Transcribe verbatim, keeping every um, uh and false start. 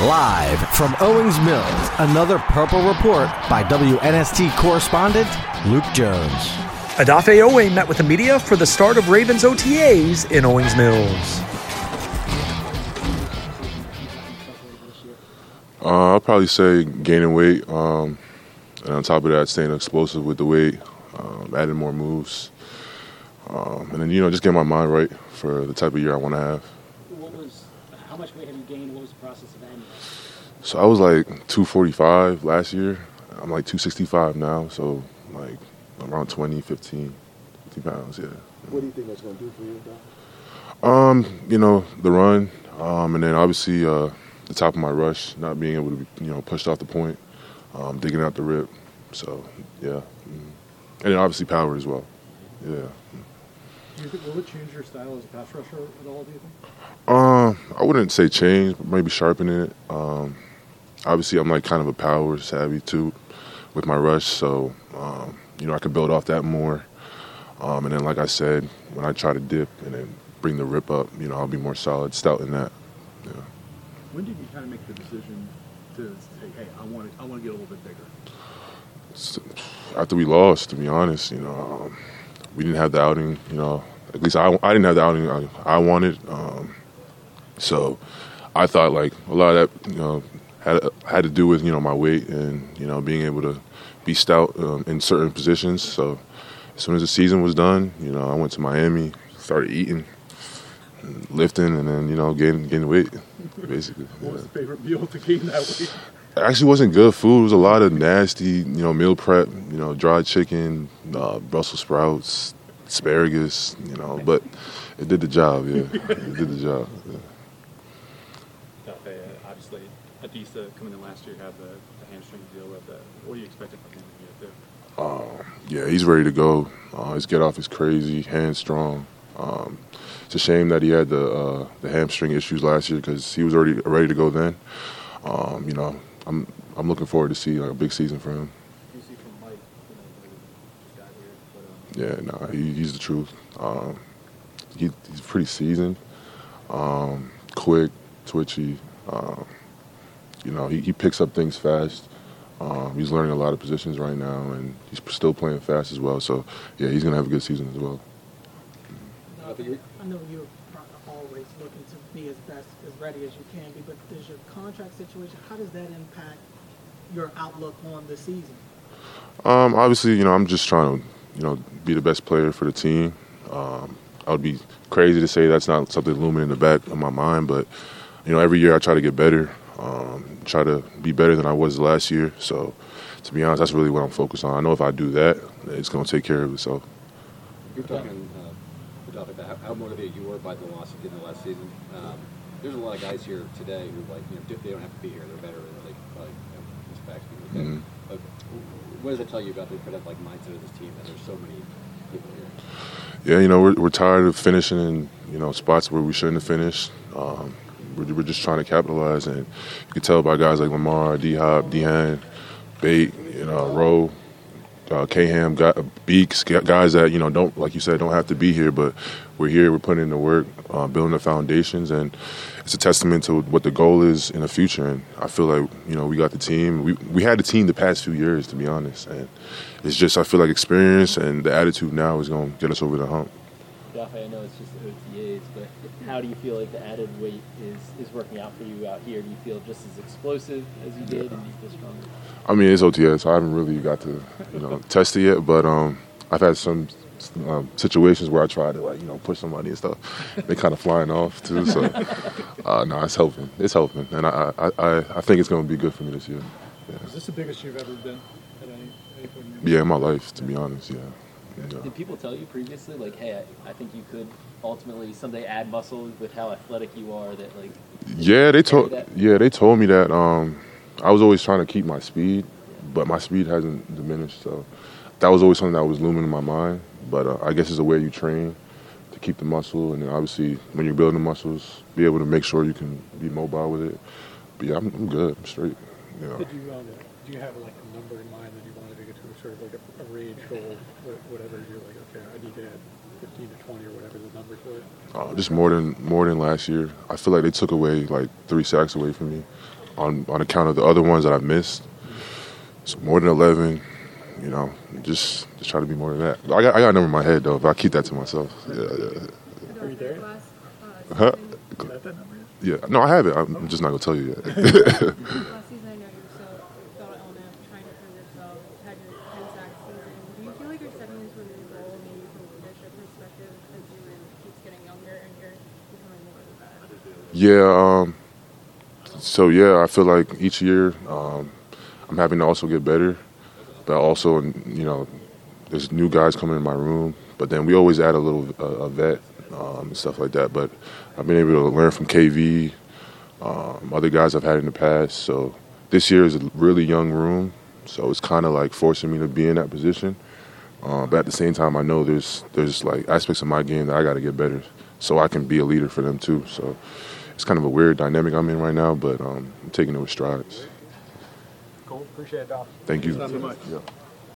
Live from Owings Mills, another Purple Report by W N S T correspondent Luke Jones. Odafe Oweh met with the media for the start of Ravens O T As in Owings Mills. Uh, I'll probably say gaining weight, um, and on top of that, staying explosive with the weight, um, adding more moves, um, and then, you know, just getting my mind right for the type of year I want to have. What was, how much weight have you gained? What was the process of adding? So I was like two forty-five last year. I'm like two sixty-five now, so like around twenty, fifteen, fifty pounds, yeah. What do you think that's going to do for you, Doc? Um, you know, the run, um, and then obviously uh, the top of my rush, not being able to be, you know, pushed off the point, um, digging out the rip. So, yeah. And then obviously power as well. Yeah. Do you think, will it change your style as a pass rusher at all, do you think? Um, I wouldn't say change, but maybe sharpening it. Um, obviously, I'm like kind of a power savvy too with my rush, so um, you know, I could build off that more. Um, and then, like I said, when I try to dip and then bring the rip up, you know, I'll be more solid, stout in that. Yeah. When did you kind of make the decision to say, "Hey, I want to, I want to get a little bit bigger"? So, after we lost, to be honest, you know, um, we didn't have the outing. You know, at least I, I didn't have the outing I, I wanted. Um, So I thought like a lot of that, you know, had had to do with, you know, my weight and, you know, being able to be stout um, in certain positions. So as soon as the season was done, you know, I went to Miami, started eating, and lifting, and then, you know, gaining, gaining weight, basically. What Yeah. was the favorite meal to gain that weight? It actually wasn't good food. It was a lot of nasty, you know, meal prep, you know, dried chicken, uh, Brussels sprouts, asparagus, you know, but it did the job, yeah. It did the job, yeah. Obviously, Adisa coming in last year had the, the hamstring deal with the. What are you expecting from him in year two? Uh, yeah, he's ready to go. Uh, his get off is crazy, hand strong. Um, it's a shame that he had the uh, the hamstring issues last year because he was already ready to go then. Um, you know, I'm I'm looking forward to see like, a big season for him. You see from Mike, you know, just got here, but, um... Yeah, no, he, he's the truth. Um, he, he's pretty seasoned, um, quick, twitchy. Um, you know, he, he picks up things fast. Um, he's learning a lot of positions right now, and he's still playing fast as well. So, yeah, he's going to have a good season as well. I know you're always looking to be as best, as ready as you can be, but does your contract situation, how does that impact your outlook on the season? Um, obviously, you know, I'm just trying to, you know, be the best player for the team. Um, I would be crazy to say that's not something looming in the back of my mind, but, you know, every year I try to get better, um, try to be better than I was last year. So, to be honest, that's really what I'm focused on. I know if I do that, it's going to take care of itself. You're talking uh, about how, how motivated you were by the loss you did in the last season. Um, there's a lot of guys here today who, like, you know, they don't have to be here. They're better than they, like, you know, this facts. Mm-hmm. But what does it tell you about the kind of, like, mindset of this team that there's so many people here? Yeah, you know, we're we're tired of finishing in, you know, spots where we shouldn't have finished. Um, we're, we're just trying to capitalize, and you can tell by guys like Lamar, D-Hop, Dehan, Bate, you know, Rowe, uh, K-Ham, Beaks, guys that, you know, don't, like you said, don't have to be here, but we're here, we're putting in the work, uh, building the foundations, and it's a testament to what the goal is in the future. And I feel like, you know, we got the team. We we had the team the past few years, to be honest, and it's just, I feel like experience and the attitude now is going to get us over the hump. Odafe, I know it's just O T As, but how do you feel like the added weight is, is working out for you out here? Do you feel just as explosive as you did, yeah. and do you feel stronger? I mean, it's O T S, so I haven't really got to, you know, test it yet, but um, I've had some um, situations where I try to, like, you know, push somebody and stuff. They kind of flying off, too, so, uh, no, it's helping. It's helping, and I I, I, I think it's going to be good for me this year. Yeah. Is this the biggest you've ever been at any, any point in your life? Yeah, in my life, to be honest, yeah. yeah. Did people tell you previously, like, hey, I, I think you could ultimately someday add muscle with how athletic you are, that, like... Yeah, they told, yeah, they told me that. Um, I was always trying to keep my speed, but my speed hasn't diminished, so that was always something that was looming in my mind. But uh, I guess it's the way you train to keep the muscle, and then obviously when you're building muscles, be able to make sure you can be mobile with it. But yeah, I'm, I'm good. I'm straight. You know. Did you um, do you have like a number in mind that you wanted to get to, sort of like a, a range goal, whatever? You're like, okay, I need to add fifteen to twenty or whatever the numbers were. Uh, just more than more than last year. I feel like they took away like three sacks away from me. on on account of the other ones that I've missed. So more than eleven, you know, just just try to be more than that. I got I got a number in my head though, but I keep that to myself. Yeah, yeah. Are you there? Huh? Is that that number? Yeah, no, I have it. I'm just not gonna tell you yet. Last season, I know you were so felt an element of trying to prove yourself, had your ten sack season. Do you feel like you're stepping into a new role, maybe from a leadership perspective, as you keep getting younger and you're becoming more of that? Yeah. Um, so yeah, I feel like each year um, I'm having to also get better, but also, you know, there's new guys coming in my room. But then we always add a little uh, a vet um, and stuff like that. But I've been able to learn from K V, um, other guys I've had in the past. So this year is a really young room, so it's kind of like forcing me to be in that position. Uh, but at the same time, I know there's there's like aspects of my game that I got to get better, so I can be a leader for them too. So it's kind of a weird dynamic I'm in right now, but um, I'm taking it with strides. Cool. Appreciate it, Doc. Thank you. Thanks so much. Yeah.